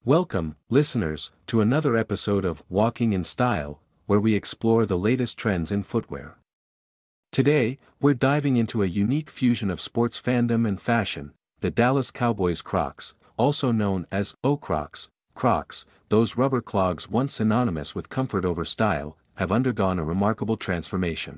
Welcome, listeners, to another episode of Walking in Style, where we explore the latest trends in footwear. Today, we're diving into a unique fusion of sports fandom and fashion, the Dallas Cowboys Crocs, also known as O-Crocs. Crocs, those rubber clogs once synonymous with comfort over style, have undergone a remarkable transformation.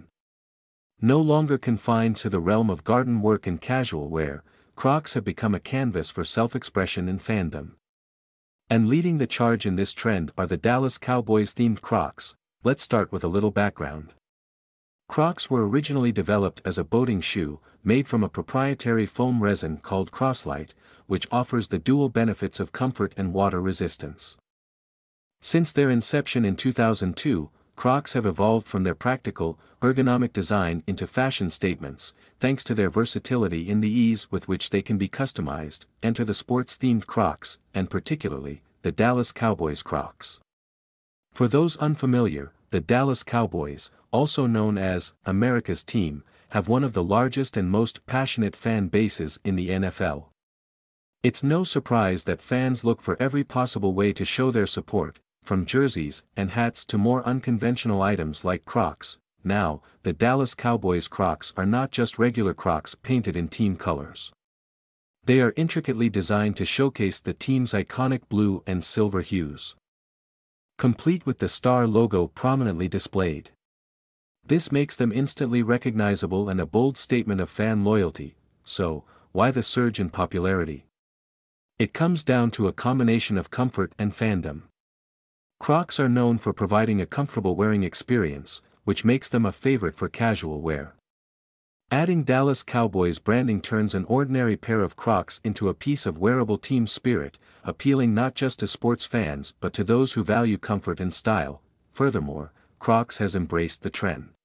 No longer confined to the realm of garden work and casual wear, Crocs have become a canvas for self-expression and fandom. And leading the charge in this trend are the Dallas Cowboys-themed Crocs. Let's start with a little background. Crocs were originally developed as a boating shoe, made from a proprietary foam resin called Crosslite, which offers the dual benefits of comfort and water resistance. Since their inception in 2002, Crocs have evolved from their practical, ergonomic design into fashion statements, thanks to their versatility in the ease with which they can be customized. Enter the sports-themed Crocs, and particularly, the Dallas Cowboys Crocs. For those unfamiliar, the Dallas Cowboys, also known as America's team, have one of the largest and most passionate fan bases in the NFL. It's no surprise that fans look for every possible way to show their support, from jerseys and hats to more unconventional items like Crocs. Now, the Dallas Cowboys Crocs are not just regular Crocs painted in team colors. They are intricately designed to showcase the team's iconic blue and silver hues, complete with the star logo prominently displayed. This makes them instantly recognizable and a bold statement of fan loyalty. So, why the surge in popularity? It comes down to a combination of comfort and fandom. Crocs are known for providing a comfortable wearing experience, which makes them a favorite for casual wear. Adding Dallas Cowboys branding turns an ordinary pair of Crocs into a piece of wearable team spirit, appealing not just to sports fans but to those who value comfort and style. Furthermore, Crocs has embraced the trend.